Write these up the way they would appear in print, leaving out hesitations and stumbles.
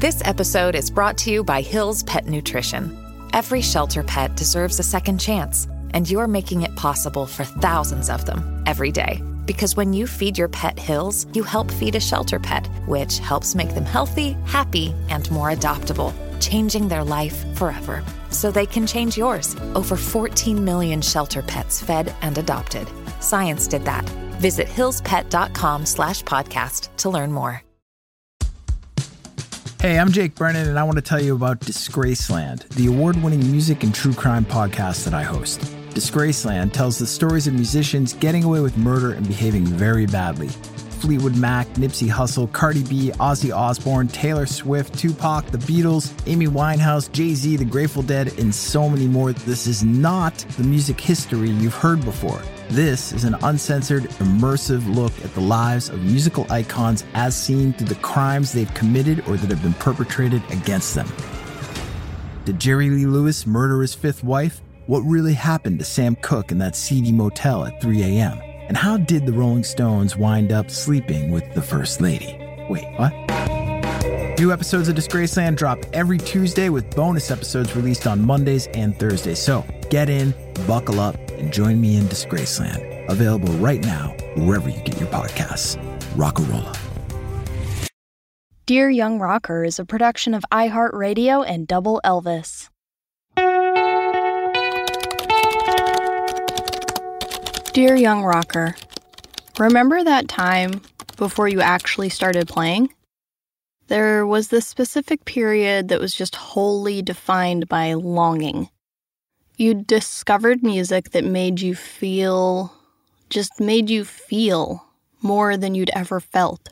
This episode is brought to you by Hill's Pet Nutrition. Every shelter pet deserves a second chance, and you're making it possible for thousands of them every day. Because when you feed your pet Hill's, you help feed a shelter pet, which helps make them healthy, happy, and more adoptable, changing their life forever. So they can change yours. Over 14 million shelter pets fed and adopted. Science did that. Visit hillspet.com/podcast to learn more. Hey, I'm Jake Brennan, and I want to tell you about Disgraceland, the award-winning music and true crime podcast that I host. Disgraceland tells the stories of musicians getting away with murder and behaving very badly. Fleetwood Mac, Nipsey Hussle, Cardi B, Ozzy Osbourne, Taylor Swift, Tupac, The Beatles, Amy Winehouse, Jay-Z, The Grateful Dead, and so many more. This is not the music history you've heard before. This is an uncensored, immersive look at the lives of musical icons as seen through the crimes they've committed or that have been perpetrated against them. Did Jerry Lee Lewis murder his fifth wife? What really happened to Sam Cooke in that seedy motel at 3 a.m.? And how did the Rolling Stones wind up sleeping with the First Lady? Wait, what? New episodes of Disgraceland drop every Tuesday with bonus episodes released on Mondays and Thursdays. So get in, buckle up, and join me in Disgraceland. Available right now, wherever you get your podcasts. Rockarola. Dear Young Rocker is a production of iHeartRadio and Double Elvis. Dear Young Rocker, remember that time before you actually started playing? There was this specific period that was just wholly defined by longing. You discovered music that made you feel more than you'd ever felt.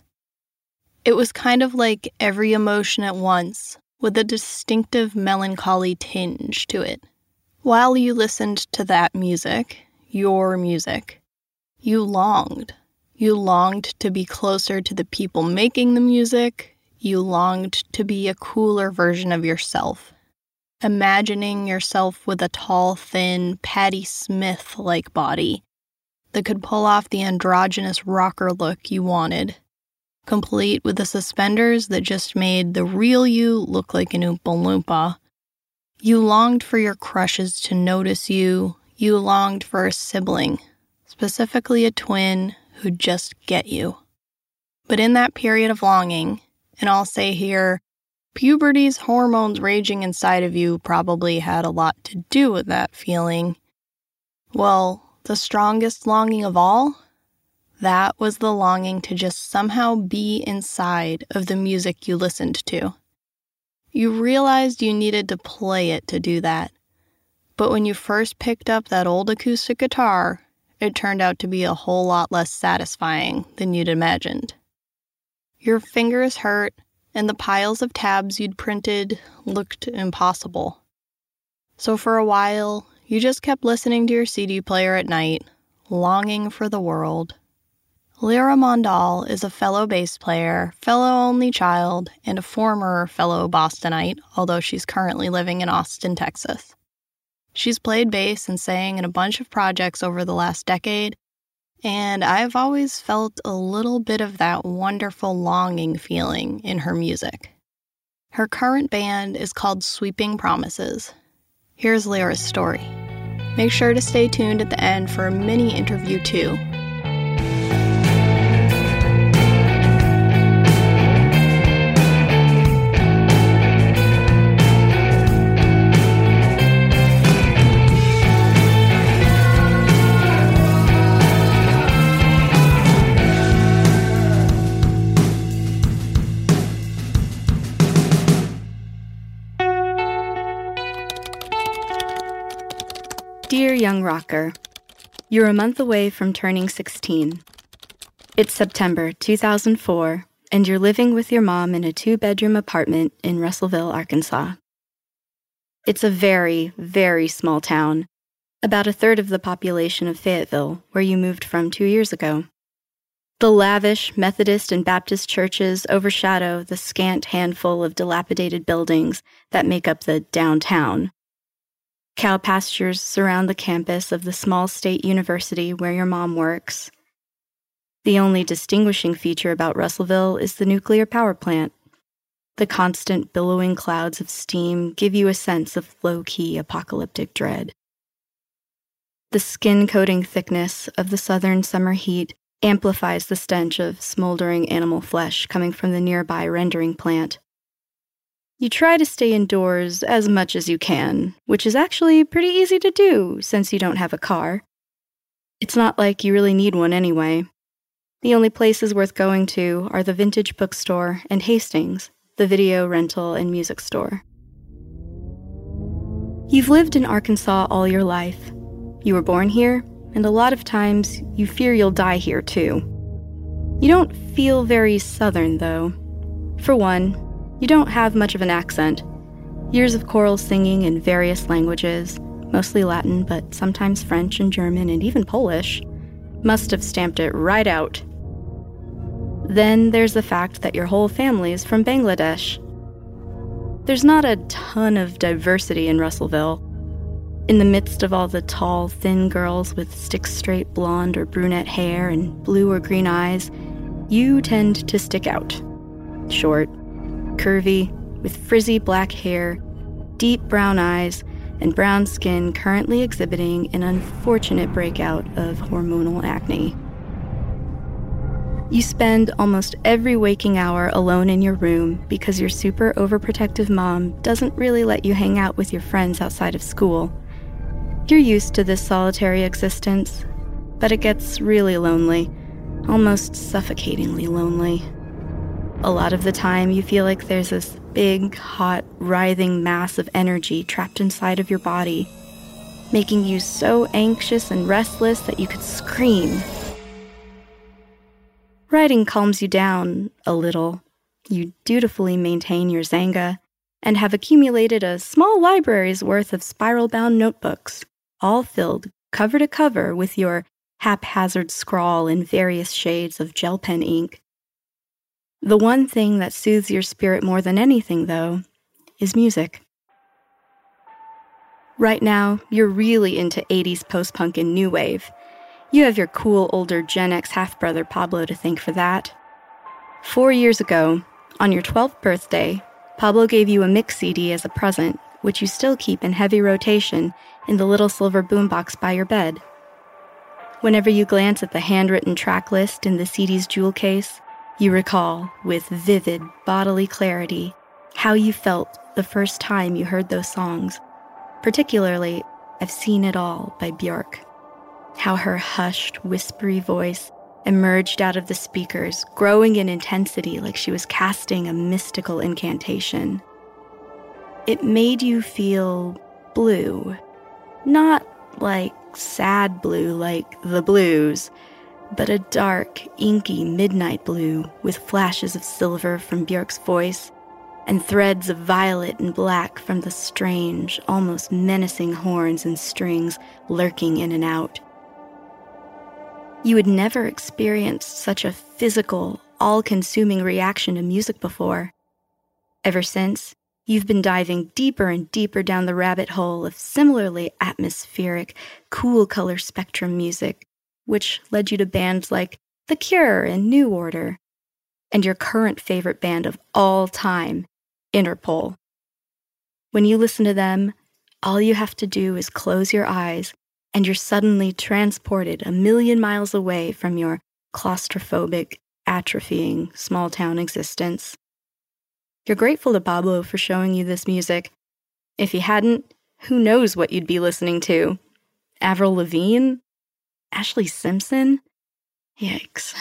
It was kind of like every emotion at once, with a distinctive melancholy tinge to it. While you listened to that music, your music, you longed. You longed to be closer to the people making the music. You longed to be a cooler version of yourself. Imagining yourself with a tall, thin, Patti Smith-like body that could pull off the androgynous rocker look you wanted, complete with the suspenders that just made the real you look like an Oompa Loompa. You longed for your crushes to notice you. You longed for a sibling, specifically a twin, who'd just get you. But in that period of longing, and I'll say here, puberty's hormones raging inside of you probably had a lot to do with that feeling. Well, the strongest longing of all? That was the longing to just somehow be inside of the music you listened to. You realized you needed to play it to do that. But when you first picked up that old acoustic guitar, it turned out to be a whole lot less satisfying than you'd imagined. Your fingers hurt, and the piles of tabs you'd printed looked impossible. So for a while, you just kept listening to your CD player at night, longing for the world. Lyra Mondal is a fellow bass player, fellow only child, and a former fellow Bostonite, although she's currently living in Austin, Texas. She's played bass and sang in a bunch of projects over the last decade, and I've always felt a little bit of that wonderful longing feeling in her music. Her current band is called Sweeping Promises. Here's Lyra's story. Make sure to stay tuned at the end for a mini interview too. Dear Young Rocker, you're a month away from turning 16. It's September 2004, and you're living with your mom in a 2-bedroom apartment in Russellville, Arkansas. It's a very, very small town, about a third of the population of Fayetteville, where you moved from 2 years ago. The lavish Methodist and Baptist churches overshadow the scant handful of dilapidated buildings that make up the downtown. Cow pastures surround the campus of the small state university where your mom works. The only distinguishing feature about Russellville is the nuclear power plant. The constant billowing clouds of steam give you a sense of low-key apocalyptic dread. The skin-coating thickness of the southern summer heat amplifies the stench of smoldering animal flesh coming from the nearby rendering plant. You try to stay indoors as much as you can, which is actually pretty easy to do since you don't have a car. It's not like you really need one anyway. The only places worth going to are the Vintage Bookstore and Hastings, the video rental and music store. You've lived in Arkansas all your life. You were born here, and a lot of times you fear you'll die here too. You don't feel very Southern, though. For one, you don't have much of an accent. Years of choral singing in various languages, mostly Latin, but sometimes French and German and even Polish, must have stamped it right out. Then there's the fact that your whole family is from Bangladesh. There's not a ton of diversity in Russellville. In the midst of all the tall, thin girls with stick-straight blonde or brunette hair and blue or green eyes, you tend to stick out. Short, curvy, with frizzy black hair, deep brown eyes, and brown skin currently exhibiting an unfortunate breakout of hormonal acne. You spend almost every waking hour alone in your room because your super overprotective mom doesn't really let you hang out with your friends outside of school. You're used to this solitary existence, but it gets really lonely, almost suffocatingly lonely. A lot of the time, you feel like there's this big, hot, writhing mass of energy trapped inside of your body, making you so anxious and restless that you could scream. Writing calms you down a little. You dutifully maintain your Xanga and have accumulated a small library's worth of spiral-bound notebooks, all filled cover to cover with your haphazard scrawl in various shades of gel pen ink. The one thing that soothes your spirit more than anything, though, is music. Right now, you're really into 80s post-punk and new wave. You have your cool older Gen X half-brother Pablo to thank for that. 4 years ago, on your 12th birthday, Pablo gave you a mix CD as a present, which you still keep in heavy rotation in the little silver boombox by your bed. Whenever you glance at the handwritten track list in the CD's jewel case, you recall, with vivid bodily clarity, how you felt the first time you heard those songs, particularly I've Seen It All by Björk. How her hushed, whispery voice emerged out of the speakers, growing in intensity like she was casting a mystical incantation. It made you feel blue. Not like sad blue like the blues, but a dark, inky midnight blue with flashes of silver from Björk's voice and threads of violet and black from the strange, almost menacing horns and strings lurking in and out. You had never experienced such a physical, all-consuming reaction to music before. Ever since, you've been diving deeper and deeper down the rabbit hole of similarly atmospheric, cool color spectrum music, which led you to bands like The Cure and New Order, and your current favorite band of all time, Interpol. When you listen to them, all you have to do is close your eyes, and you're suddenly transported a million miles away from your claustrophobic, atrophying, small-town existence. You're grateful to Pablo for showing you this music. If he hadn't, who knows what you'd be listening to? Avril Lavigne? Ashley Simpson? Yikes.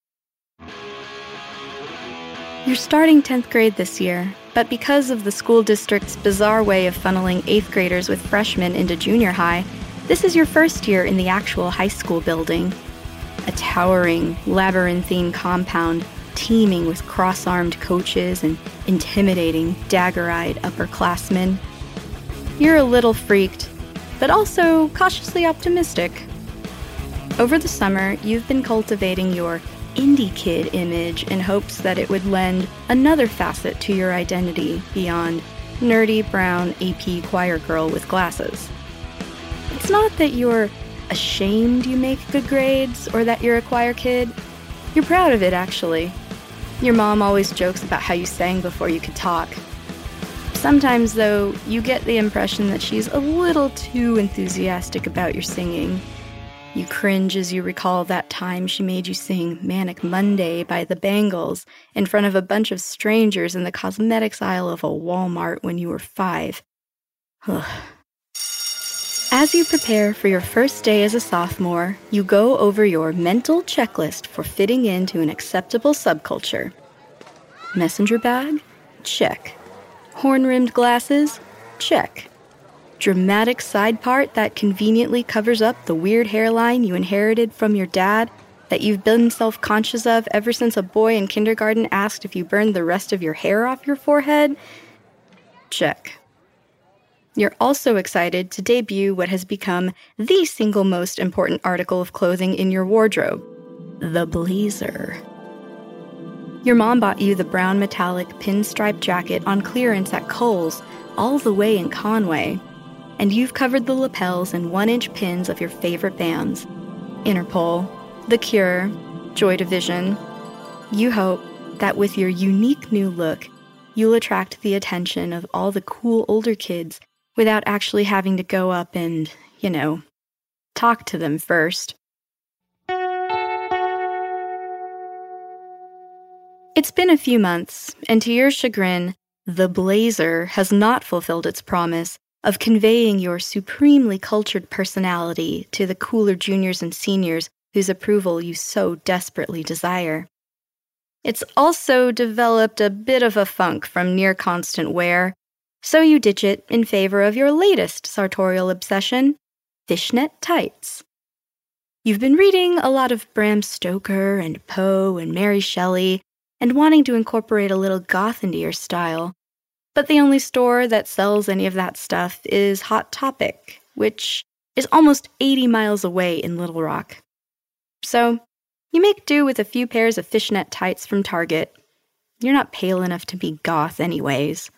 You're starting 10th grade this year, but because of the school district's bizarre way of funneling 8th graders with freshmen into junior high, this is your first year in the actual high school building. A towering, labyrinthine compound teeming with cross-armed coaches and intimidating, dagger-eyed upperclassmen. You're a little freaked, but also cautiously optimistic. Over the summer, you've been cultivating your indie kid image in hopes that it would lend another facet to your identity beyond nerdy brown AP choir girl with glasses. It's not that you're ashamed you make good grades or that you're a choir kid. You're proud of it, actually. Your mom always jokes about how you sang before you could talk. Sometimes, though, you get the impression that she's a little too enthusiastic about your singing. You cringe as you recall that time she made you sing Manic Monday by the Bangles in front of a bunch of strangers in the cosmetics aisle of a Walmart when you were 5. Ugh. As you prepare for your first day as a sophomore, you go over your mental checklist for fitting into an acceptable subculture. Messenger bag? Check. Horn-rimmed glasses? Check. Dramatic side part that conveniently covers up the weird hairline you inherited from your dad that you've been self-conscious of ever since a boy in kindergarten asked if you burned the rest of your hair off your forehead? Check. You're also excited to debut what has become the single most important article of clothing in your wardrobe, the blazer. Your mom bought you the brown metallic pinstripe jacket on clearance at Kohl's, all the way in Conway, and you've covered the lapels in 1-inch pins of your favorite bands, Interpol, The Cure, Joy Division. You hope that with your unique new look, you'll attract the attention of all the cool older kids without actually having to go up and, talk to them first. It's been a few months, and to your chagrin, the blazer has not fulfilled its promise of conveying your supremely cultured personality to the cooler juniors and seniors whose approval you so desperately desire. It's also developed a bit of a funk from near constant wear, so you ditch it in favor of your latest sartorial obsession, fishnet tights. You've been reading a lot of Bram Stoker and Poe and Mary Shelley and wanting to incorporate a little goth into your style, but the only store that sells any of that stuff is Hot Topic, which is almost 80 miles away in Little Rock. So, you make do with a few pairs of fishnet tights from Target. You're not pale enough to be goth anyways.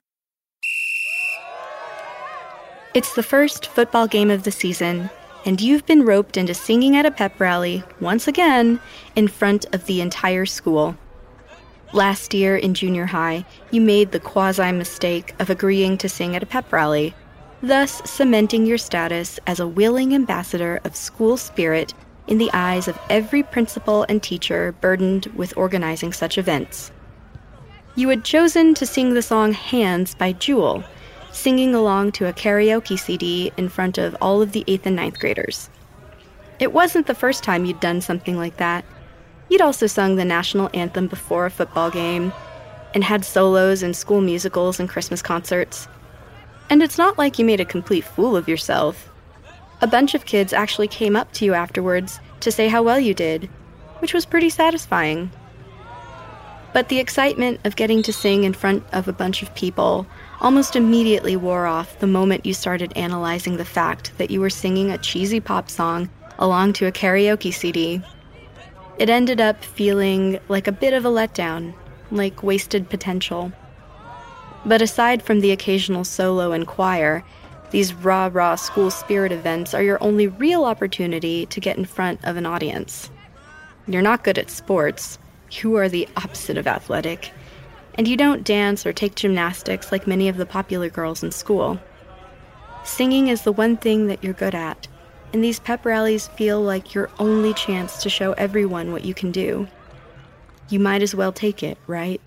It's the first football game of the season, and you've been roped into singing at a pep rally, once again, in front of the entire school. Last year in junior high, you made the quasi-mistake of agreeing to sing at a pep rally, thus cementing your status as a willing ambassador of school spirit in the eyes of every principal and teacher burdened with organizing such events. You had chosen to sing the song Hands by Jewel, singing along to a karaoke CD in front of all of the 8th and 9th graders. It wasn't the first time you'd done something like that. You'd also sung the national anthem before a football game, and had solos in school musicals and Christmas concerts. And it's not like you made a complete fool of yourself. A bunch of kids actually came up to you afterwards to say how well you did, which was pretty satisfying. But the excitement of getting to sing in front of a bunch of people almost immediately wore off the moment you started analyzing the fact that you were singing a cheesy pop song along to a karaoke CD. It ended up feeling like a bit of a letdown, like wasted potential. But aside from the occasional solo and choir, these rah-rah school spirit events are your only real opportunity to get in front of an audience. You're not good at sports. You are the opposite of athletic. And you don't dance or take gymnastics like many of the popular girls in school. Singing is the one thing that you're good at, and these pep rallies feel like your only chance to show everyone what you can do. You might as well take it, right?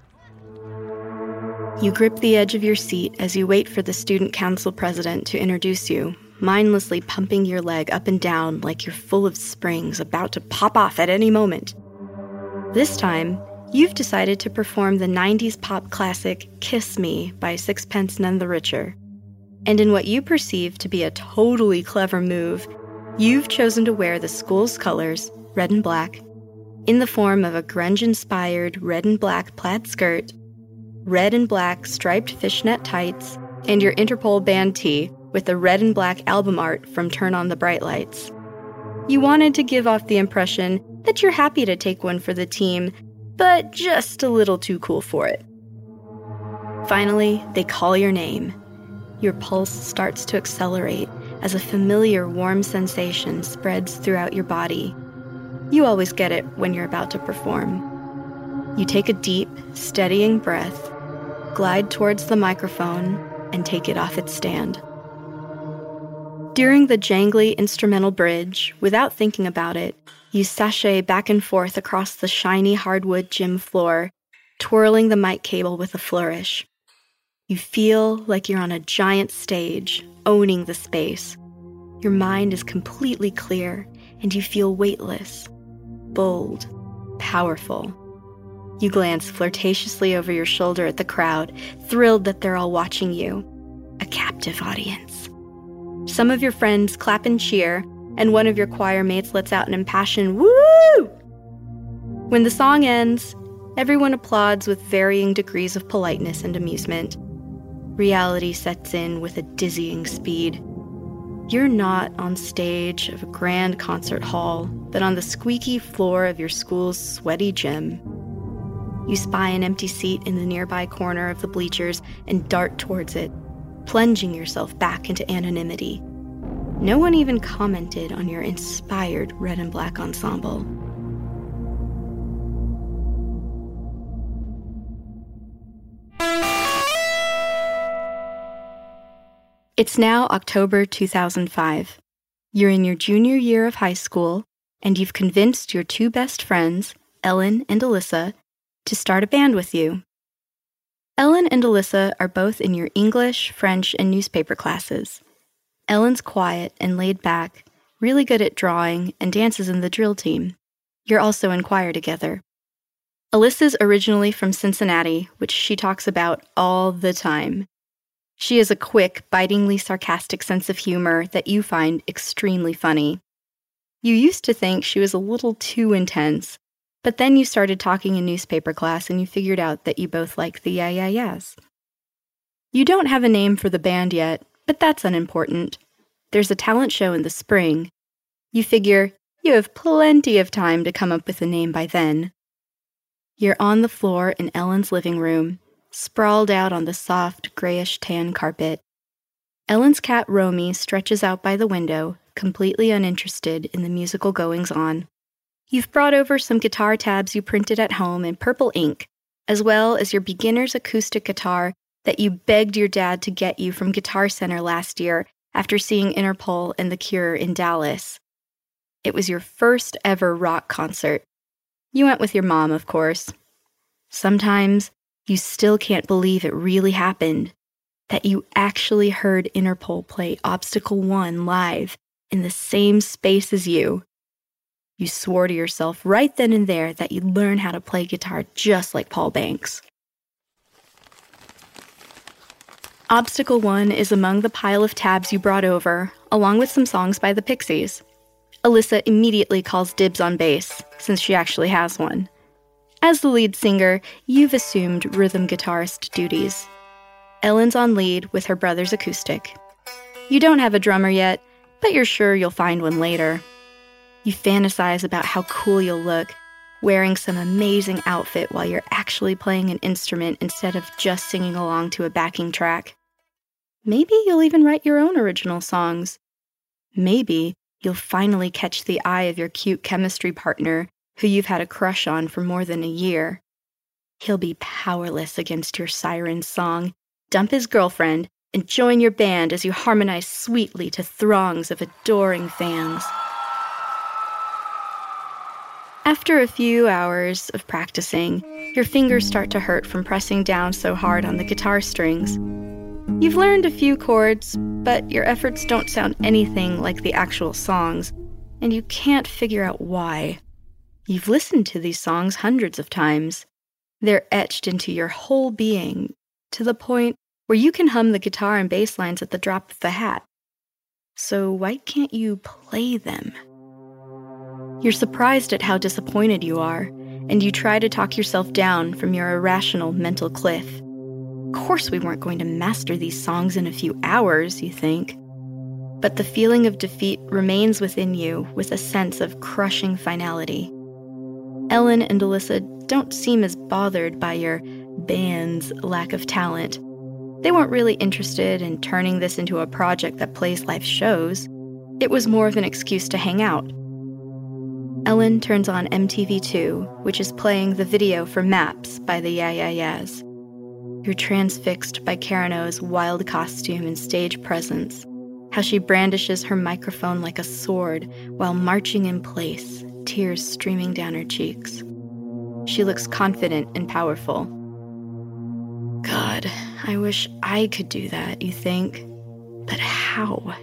You grip the edge of your seat as you wait for the student council president to introduce you, mindlessly pumping your leg up and down like you're full of springs about to pop off at any moment. This time, you've decided to perform the 90s pop classic Kiss Me by Sixpence None the Richer. And in what you perceive to be a totally clever move, you've chosen to wear the school's colors, red and black, in the form of a grunge-inspired red and black plaid skirt, red and black striped fishnet tights, and your Interpol band tee with the red and black album art from Turn on the Bright Lights. You wanted to give off the impression that you're happy to take one for the team, but just a little too cool for it. Finally, they call your name. Your pulse starts to accelerate as a familiar warm sensation spreads throughout your body. You always get it when you're about to perform. You take a deep, steadying breath, glide towards the microphone, and take it off its stand. During the jangly instrumental bridge, without thinking about it, you sashay back and forth across the shiny hardwood gym floor, twirling the mic cable with a flourish. You feel like you're on a giant stage, owning the space. Your mind is completely clear, and you feel weightless, bold, powerful. You glance flirtatiously over your shoulder at the crowd, thrilled that they're all watching you. A captive audience. Some of your friends clap and cheer, and one of your choir mates lets out an impassioned woo! When the song ends, everyone applauds with varying degrees of politeness and amusement. Reality sets in with a dizzying speed. You're not on stage of a grand concert hall, but on the squeaky floor of your school's sweaty gym. You spy an empty seat in the nearby corner of the bleachers and dart towards it, plunging yourself back into anonymity. No one even commented on your inspired red and black ensemble. It's now October 2005. You're in your junior year of high school, and you've convinced your two best friends, Ellen and Alyssa, to start a band with you. Ellen and Alyssa are both in your English, French, and newspaper classes. Ellen's quiet and laid back, really good at drawing, and dances in the drill team. You're also in choir together. Alyssa's originally from Cincinnati, which she talks about all the time. She has a quick, bitingly sarcastic sense of humor that you find extremely funny. You used to think she was a little too intense, but then you started talking in newspaper class and you figured out that you both like the yeah-yeah-yeahs. You don't have a name for the band yet, but that's unimportant. There's a talent show in the spring. You figure you have plenty of time to come up with a name by then. You're on the floor in Ellen's living room, sprawled out on the soft, grayish-tan carpet. Ellen's cat Romy stretches out by the window, completely uninterested in the musical goings-on. You've brought over some guitar tabs you printed at home in purple ink, as well as your beginner's acoustic guitar that you begged your dad to get you from Guitar Center last year after seeing Interpol and The Cure in Dallas. It was your first ever rock concert. You went with your mom, of course. Sometimes you still can't believe it really happened, that you actually heard Interpol play Obstacle 1 live in the same space as you. You swore to yourself right then and there that you'd learn how to play guitar just like Paul Banks. Obstacle 1 is among the pile of tabs you brought over, along with some songs by the Pixies. Alyssa immediately calls dibs on bass, since she actually has one. As the lead singer, you've assumed rhythm guitarist duties. Ellen's on lead with her brother's acoustic. You don't have a drummer yet, but you're sure you'll find one later. You fantasize about how cool you'll look, wearing some amazing outfit while you're actually playing an instrument instead of just singing along to a backing track. Maybe you'll even write your own original songs. Maybe you'll finally catch the eye of your cute chemistry partner, who you've had a crush on for more than a year. He'll be powerless against your siren song, dump his girlfriend, and join your band as you harmonize sweetly to throngs of adoring fans. After a few hours of practicing, your fingers start to hurt from pressing down so hard on the guitar strings. You've learned a few chords, but your efforts don't sound anything like the actual songs, and you can't figure out why. You've listened to these songs hundreds of times. They're etched into your whole being, to the point where you can hum the guitar and bass lines at the drop of a hat. So why can't you play them? You're surprised at how disappointed you are, and you try to talk yourself down from your irrational mental cliff. Of course we weren't going to master these songs in a few hours, you think. But the feeling of defeat remains within you with a sense of crushing finality. Ellen and Alyssa don't seem as bothered by your band's lack of talent. They weren't really interested in turning this into a project that plays live shows. It was more of an excuse to hang out. Ellen turns on MTV2, which is playing the video for Maps by the Yeah Yeah Yeahs. You're transfixed by Karen O's wild costume and stage presence, how she brandishes her microphone like a sword while marching in place, tears streaming down her cheeks. She looks confident and powerful. God, I wish I could do that, you think. But how?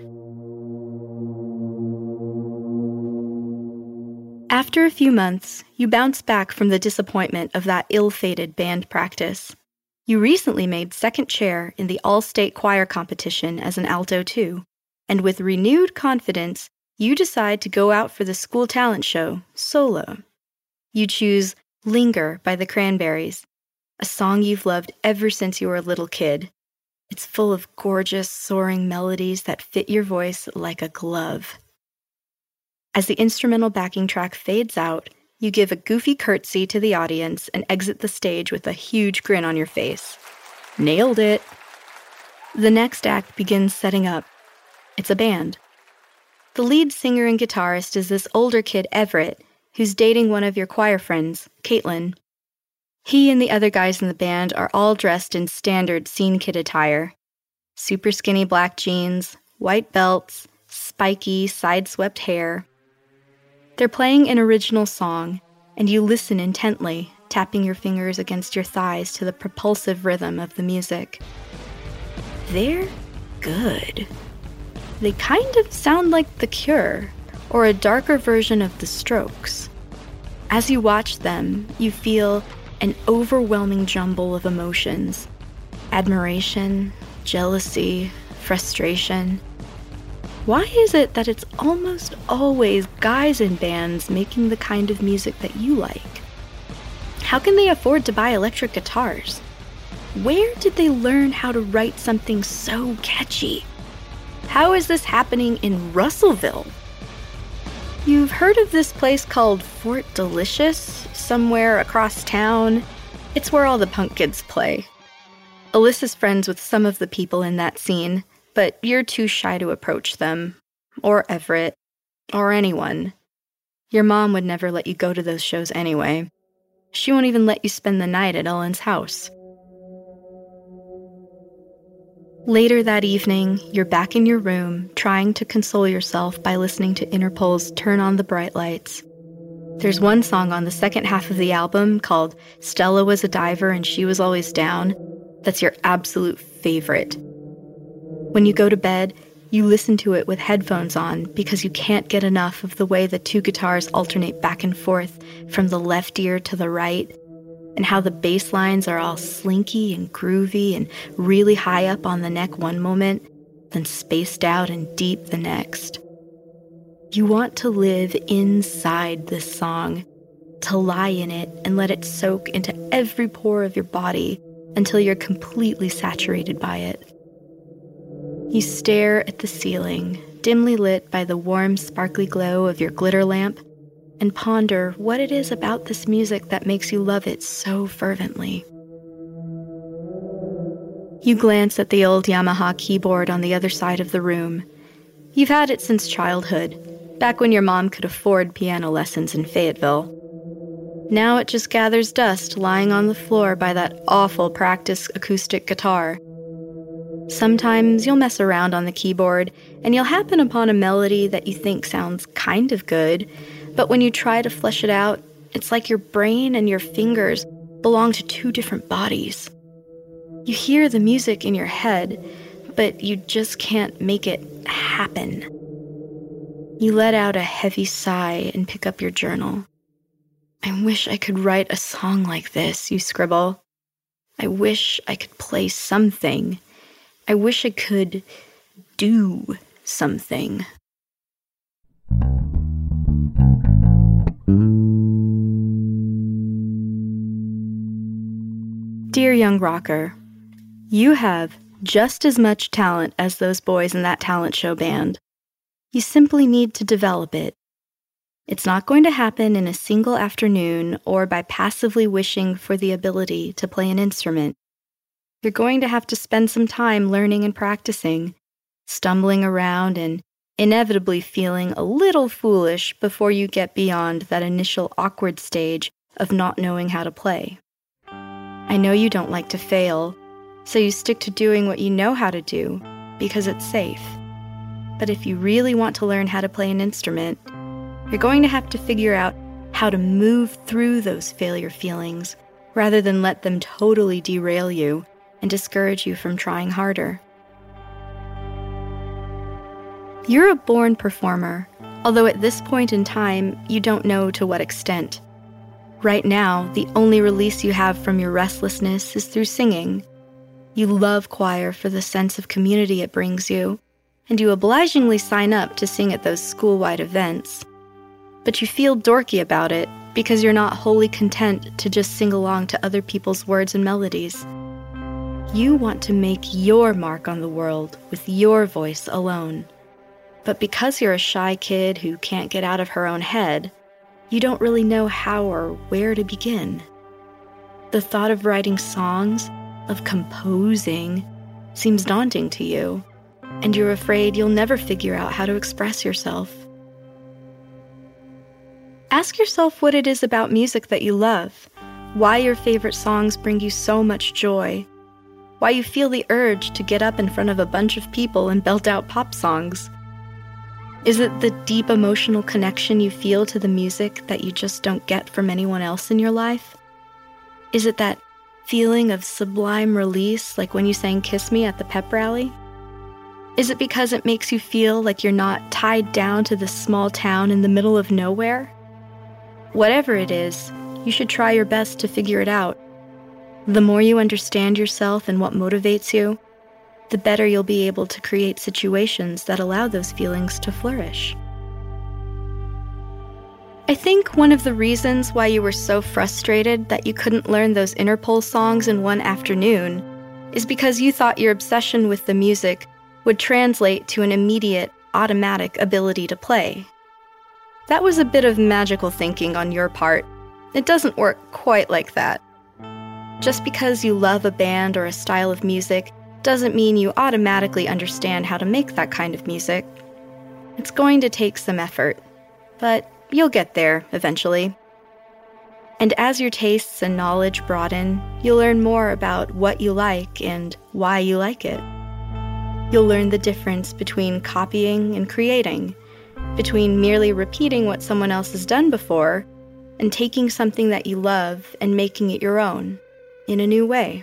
After a few months, you bounce back from the disappointment of that ill-fated band practice. You recently made second chair in the all-state choir competition as an alto too, and with renewed confidence, you decide to go out for the school talent show solo. You choose Linger by the Cranberries, a song you've loved ever since you were a little kid. It's full of gorgeous, soaring melodies that fit your voice like a glove. As the instrumental backing track fades out, you give a goofy curtsy to the audience and exit the stage with a huge grin on your face. Nailed it! The next act begins setting up. It's a band. The lead singer and guitarist is this older kid, Everett, who's dating one of your choir friends, Caitlin. He and the other guys in the band are all dressed in standard scene kid attire. Super skinny black jeans, white belts, spiky, side-swept hair. They're playing an original song, and you listen intently, tapping your fingers against your thighs to the propulsive rhythm of the music. They're good. They kind of sound like The Cure, or a darker version of The Strokes. As you watch them, you feel an overwhelming jumble of emotions. Admiration, jealousy, frustration. Why is it that it's almost always guys in bands making the kind of music that you like? How can they afford to buy electric guitars? Where did they learn how to write something so catchy? How is this happening in Russellville? You've heard of this place called Fort Delicious, somewhere across town? It's where all the punk kids play. Alyssa's friends with some of the people in that scene, but you're too shy to approach them, or Everett, or anyone. Your mom would never let you go to those shows anyway. She won't even let you spend the night at Ellen's house. Later that evening, you're back in your room, trying to console yourself by listening to Interpol's Turn on the Bright Lights. There's one song on the second half of the album called Stella Was a Diver and She Was Always Down that's your absolute favorite. When you go to bed, you listen to it with headphones on because you can't get enough of the way the two guitars alternate back and forth from the left ear to the right, and how the bass lines are all slinky and groovy and really high up on the neck one moment, then spaced out and deep the next. You want to live inside this song, to lie in it and let it soak into every pore of your body until you're completely saturated by it. You stare at the ceiling, dimly lit by the warm, sparkly glow of your glitter lamp, and ponder what it is about this music that makes you love it so fervently. You glance at the old Yamaha keyboard on the other side of the room. You've had it since childhood, back when your mom could afford piano lessons in Fayetteville. Now it just gathers dust lying on the floor by that awful practice acoustic guitar. Sometimes you'll mess around on the keyboard, and you'll happen upon a melody that you think sounds kind of good, but when you try to flesh it out, it's like your brain and your fingers belong to two different bodies. You hear the music in your head, but you just can't make it happen. You let out a heavy sigh and pick up your journal. I wish I could write a song like this, you scribble. I wish I could play something. I wish I could do something. Dear young rocker, you have just as much talent as those boys in that talent show band. You simply need to develop it. It's not going to happen in a single afternoon or by passively wishing for the ability to play an instrument. You're going to have to spend some time learning and practicing, stumbling around and inevitably feeling a little foolish before you get beyond that initial awkward stage of not knowing how to play. I know you don't like to fail, so you stick to doing what you know how to do because it's safe. But if you really want to learn how to play an instrument, you're going to have to figure out how to move through those failure feelings rather than let them totally derail you and discourage you from trying harder. You're a born performer, although at this point in time, you don't know to what extent. Right now, the only release you have from your restlessness is through singing. You love choir for the sense of community it brings you, and you obligingly sign up to sing at those school-wide events. But you feel dorky about it because you're not wholly content to just sing along to other people's words and melodies. You want to make your mark on the world with your voice alone. But because you're a shy kid who can't get out of her own head, you don't really know how or where to begin. The thought of writing songs, of composing, seems daunting to you, and you're afraid you'll never figure out how to express yourself. Ask yourself what it is about music that you love, why your favorite songs bring you so much joy, why you feel the urge to get up in front of a bunch of people and belt out pop songs. Is it the deep emotional connection you feel to the music that you just don't get from anyone else in your life? Is it that feeling of sublime release like when you sang Kiss Me at the pep rally? Is it because it makes you feel like you're not tied down to this small town in the middle of nowhere? Whatever it is, you should try your best to figure it out. The more you understand yourself and what motivates you, the better you'll be able to create situations that allow those feelings to flourish. I think one of the reasons why you were so frustrated that you couldn't learn those Interpol songs in one afternoon is because you thought your obsession with the music would translate to an immediate, automatic ability to play. That was a bit of magical thinking on your part. It doesn't work quite like that. Just because you love a band or a style of music doesn't mean you automatically understand how to make that kind of music. It's going to take some effort, but you'll get there eventually. And as your tastes and knowledge broaden, you'll learn more about what you like and why you like it. You'll learn the difference between copying and creating, between merely repeating what someone else has done before and taking something that you love and making it your own, in a new way.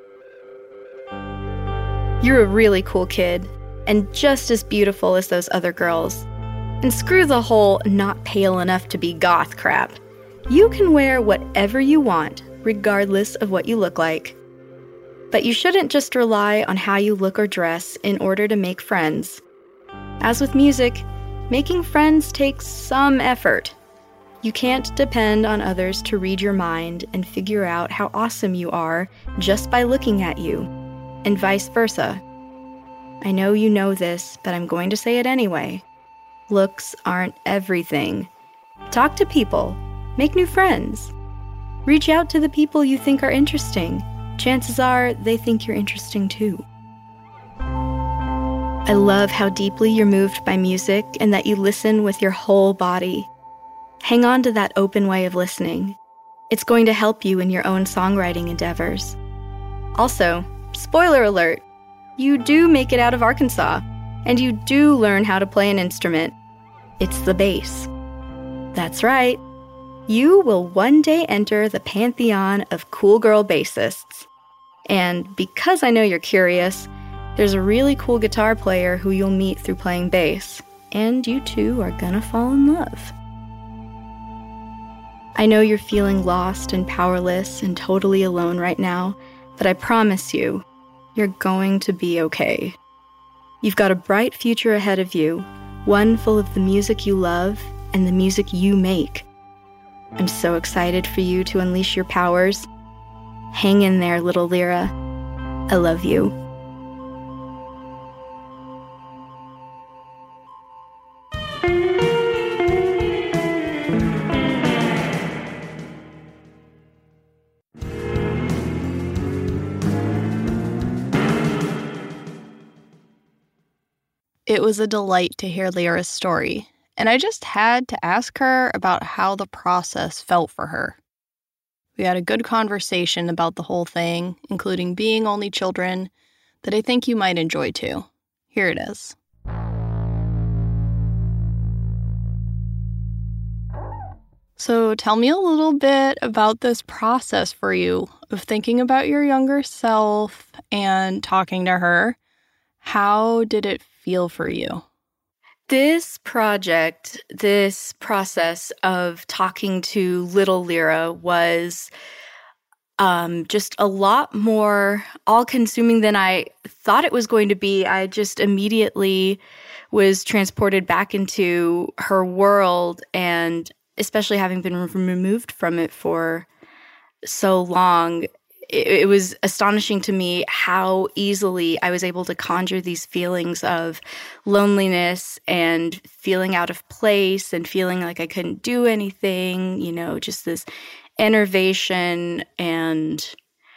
You're a really cool kid, and just as beautiful as those other girls. And screw the whole not pale enough to be goth crap. You can wear whatever you want, regardless of what you look like. But you shouldn't just rely on how you look or dress in order to make friends. As with music, making friends takes some effort. You can't depend on others to read your mind and figure out how awesome you are just by looking at you, and vice versa. I know you know this, but I'm going to say it anyway. Looks aren't everything. Talk to people. Make new friends. Reach out to the people you think are interesting. Chances are they think you're interesting too. I love how deeply you're moved by music and that you listen with your whole body. Hang on to that open way of listening. It's going to help you in your own songwriting endeavors. Also, spoiler alert, you do make it out of Arkansas, and you do learn how to play an instrument. It's the bass. That's right. You will one day enter the pantheon of cool girl bassists. And because I know you're curious, there's a really cool guitar player who you'll meet through playing bass, and you two are gonna fall in love. I know you're feeling lost and powerless and totally alone right now, but I promise you, you're going to be okay. You've got a bright future ahead of you, one full of the music you love and the music you make. I'm so excited for you to unleash your powers. Hang in there, little Lyra. I love you. It was a delight to hear Lyra's story, and I just had to ask her about how the process felt for her. We had a good conversation about the whole thing, including being only children, that I think you might enjoy too. Here it is. So tell me a little bit about this process for you of thinking about your younger self and talking to her. How did it feel for you? This project, this process of talking to little Lyra was just a lot more all-consuming than I thought it was going to be. I just immediately was transported back into her world, and especially having been removed from it for so long, it was astonishing to me how easily I was able to conjure these feelings of loneliness and feeling out of place and feeling like I couldn't do anything, just this enervation and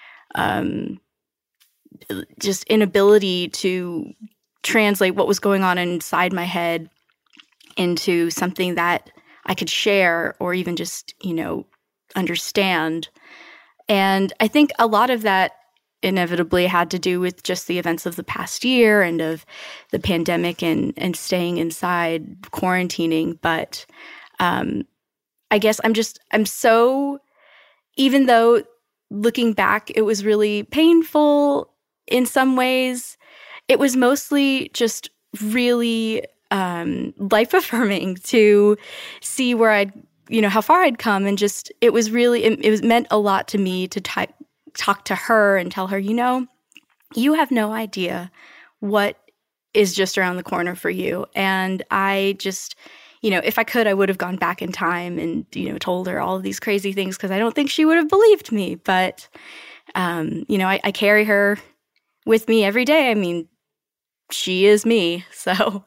just inability to translate what was going on inside my head into something that I could share or even just, understand. And I think a lot of that inevitably had to do with just the events of the past year and of the pandemic and staying inside, quarantining. But I guess I'm so, even though looking back, it was really painful in some ways, it was mostly just really life affirming to see where how far I'd come, and just it was meant a lot to me to talk to her and tell her, you have no idea what is just around the corner for you. And I just, if I could, I would have gone back in time and, told her all of these crazy things, because I don't think she would have believed me. But, I carry her with me every day. I mean, she is me. So,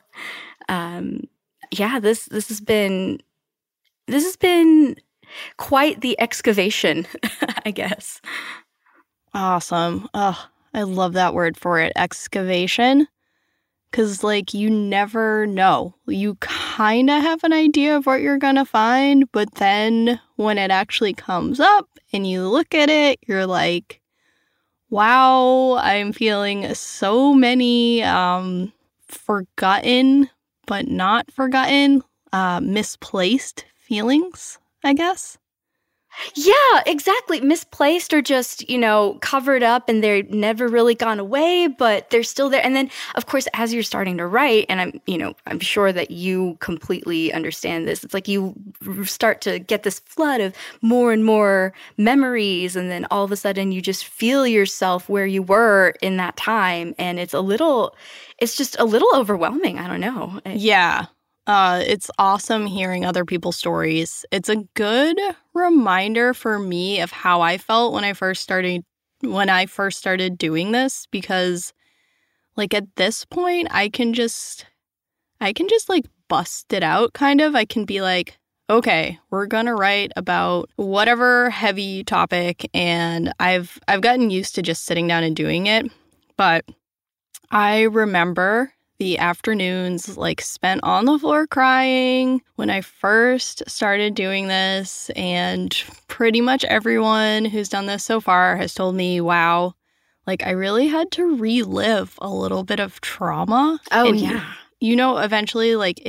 this has been quite the excavation, I guess. Awesome. Oh, I love that word for it, excavation. Because, you never know. You kind of have an idea of what you're going to find, but then when it actually comes up and you look at it, you're like, wow, I'm feeling so many forgotten, but not forgotten, misplaced feelings, I guess. Yeah, exactly. Misplaced or just, covered up, and they're never really gone away, but they're still there. And then, of course, as you're starting to write, and I'm sure that you completely understand this, it's like you start to get this flood of more and more memories, and then all of a sudden you just feel yourself where you were in that time, and it's just a little overwhelming. I don't know. Yeah. It's awesome hearing other people's stories. It's a good reminder for me of how I felt when I first started doing this, because at this point I can just bust it out kind of. I can be like, okay, we're going to write about whatever heavy topic, and I've gotten used to just sitting down and doing it. But I remember the afternoons spent on the floor crying when I first started doing this, and pretty much everyone who's done this so far has told me, wow, I really had to relive a little bit of trauma. Oh, and yeah. Eventually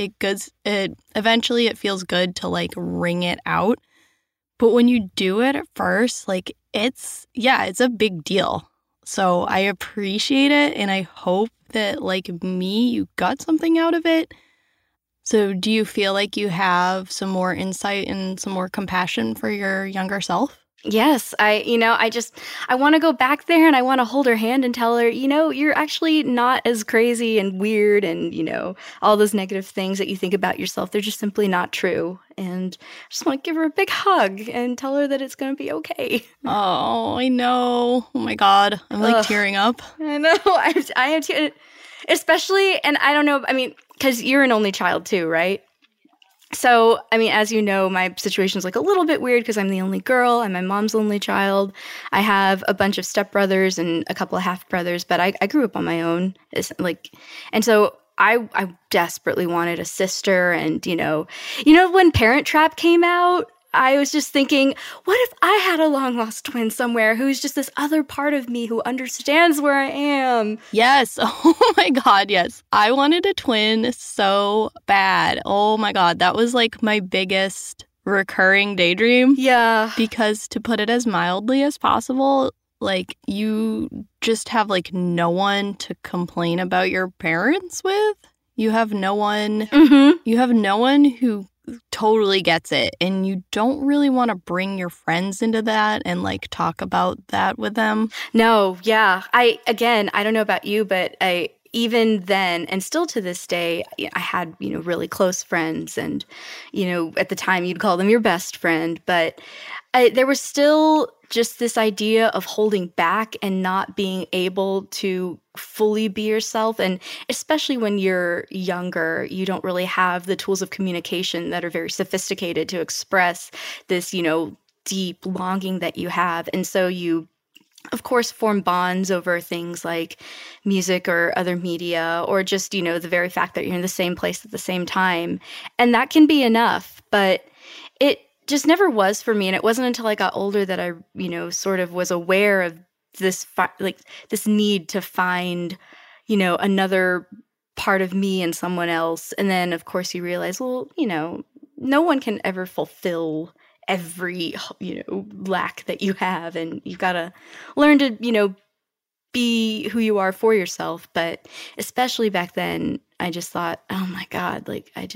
it feels good to wring it out. But when you do it at first, it's a big deal. So I appreciate it, and I hope that, me, you got something out of it. So do you feel like you have some more insight and some more compassion for your younger self? Yes, I want to go back there, and I want to hold her hand and tell her, you're actually not as crazy and weird and, all those negative things that you think about yourself. They're just simply not true. And I just want to give her a big hug and tell her that it's going to be okay. Oh, I know. Oh my God. I'm tearing up. I know. I have to, especially, and I don't know, because you're an only child too, right? So, as you know, my situation's a little bit weird because I'm the only girl. I'm my mom's only child. I have a bunch of stepbrothers and a couple of half brothers, but I grew up on my own. And so I desperately wanted a sister. And, when Parent Trap came out, I was just thinking, what if I had a long-lost twin somewhere who's just this other part of me who understands where I am? Yes. Oh, my God, yes. I wanted a twin so bad. Oh, my God. That was like my biggest recurring daydream. Yeah. Because to put it as mildly as possible, like, you just have, like, no one to complain about your parents with. You have no one. Mm-hmm. You have no one who totally gets it, and you don't really want to bring your friends into that and like talk about that with them. No, yeah. I don't know about you, but even then, and still to this day, I had, really close friends, and, at the time you'd call them your best friend, but there was still just this idea of holding back and not being able to fully be yourself. And especially when you're younger, you don't really have the tools of communication that are very sophisticated to express this, deep longing that you have. And so you, of course, form bonds over things like music or other media, or just, the very fact that you're in the same place at the same time. And that can be enough, but it just never was for me. And it wasn't until I got older that I, sort of was aware of this, this need to find, another part of me in someone else. And then, of course, you realize, well, no one can ever fulfill every, lack that you have. And you've got to learn to, be who you are for yourself. But especially back then, I just thought, oh my God,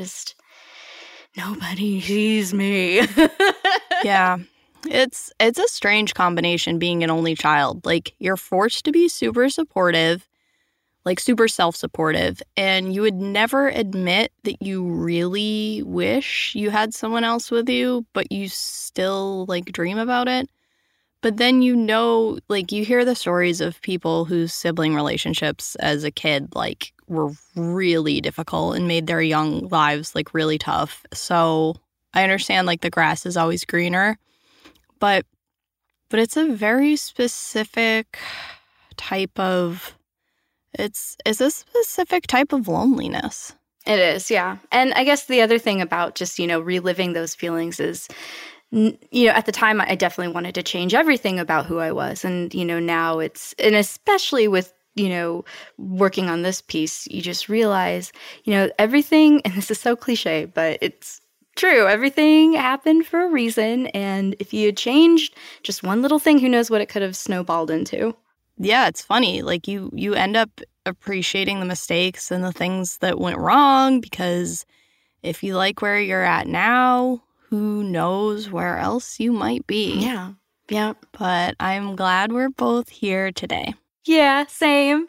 nobody sees me. Yeah. It's a strange combination being an only child. Like, you're forced to be super supportive, like super self-supportive, and you would never admit that you really wish you had someone else with you, but you still dream about it. But then you hear the stories of people whose sibling relationships as a kid were really difficult and made their young lives really tough. So I understand the grass is always greener, but it's a very specific type of it's a specific type of loneliness. It is, yeah. And I guess the other thing about just, reliving those feelings is, at the time I definitely wanted to change everything about who I was. And, now and especially with, working on this piece, you just realize, everything, and this is so cliche, but it's true. Everything happened for a reason. And if you had changed just one little thing, who knows what it could have snowballed into. Yeah, it's funny. You end up appreciating the mistakes and the things that went wrong, because if you like where you're at now, who knows where else you might be. Yeah. Yeah. But I'm glad we're both here today. Yeah, same.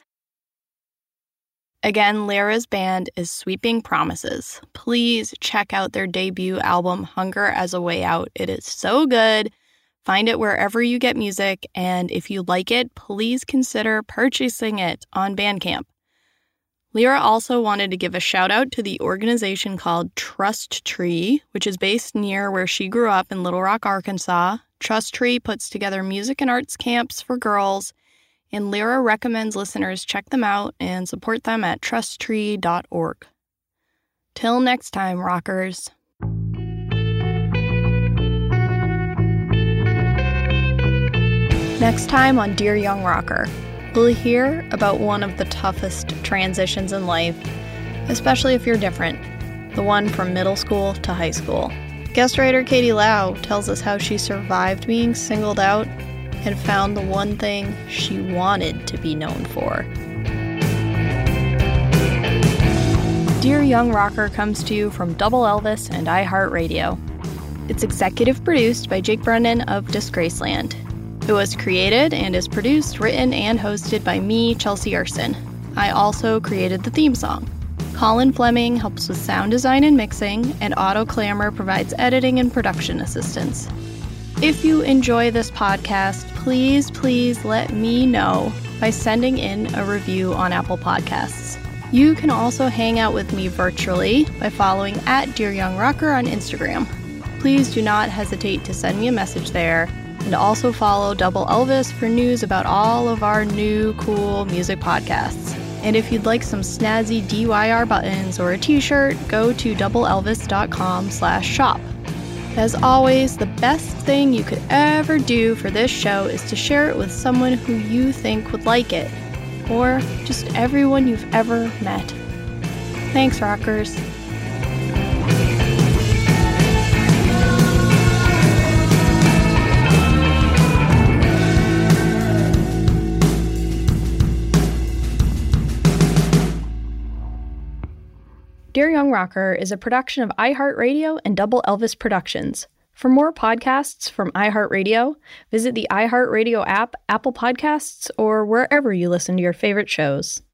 Again, Lyra's band is Sweeping Promises. Please check out their debut album, Hunger as a Way Out. It is so good. Find it wherever you get music, and if you like it, please consider purchasing it on Bandcamp. Lyra also wanted to give a shout out to the organization called Trust Tree, which is based near where she grew up in Little Rock, Arkansas. Trust Tree puts together music and arts camps for girls, and Lyra recommends listeners check them out and support them at trusttree.org. Till next time, rockers. Next time on Dear Young Rocker, we'll hear about one of the toughest transitions in life, especially if you're different, the one from middle school to high school. Guest writer Katie Lau tells us how she survived being singled out and found the one thing she wanted to be known for. Dear Young Rocker comes to you from Double Elvis and iHeartRadio. It's executive produced by Jake Brennan of Disgraceland. It was created and is produced, written, and hosted by me, Chelsea Erson. I also created the theme song. Colin Fleming helps with sound design and mixing, and Otto Clamor provides editing and production assistance. If you enjoy this podcast, please let me know by sending in a review on Apple Podcasts. You can also hang out with me virtually by following @DearYoungRocker on Instagram. Please do not hesitate to send me a message there. And also follow Double Elvis for news about all of our new cool music podcasts. And if you'd like some snazzy DYR buttons or a t-shirt, go to doubleelvis.com/shop. As always, the best thing you could ever do for this show is to share it with someone who you think would like it, or just everyone you've ever met. Thanks, rockers. Dear Young Rocker is a production of iHeartRadio and Double Elvis Productions. For more podcasts from iHeartRadio, visit the iHeartRadio app, Apple Podcasts, or wherever you listen to your favorite shows.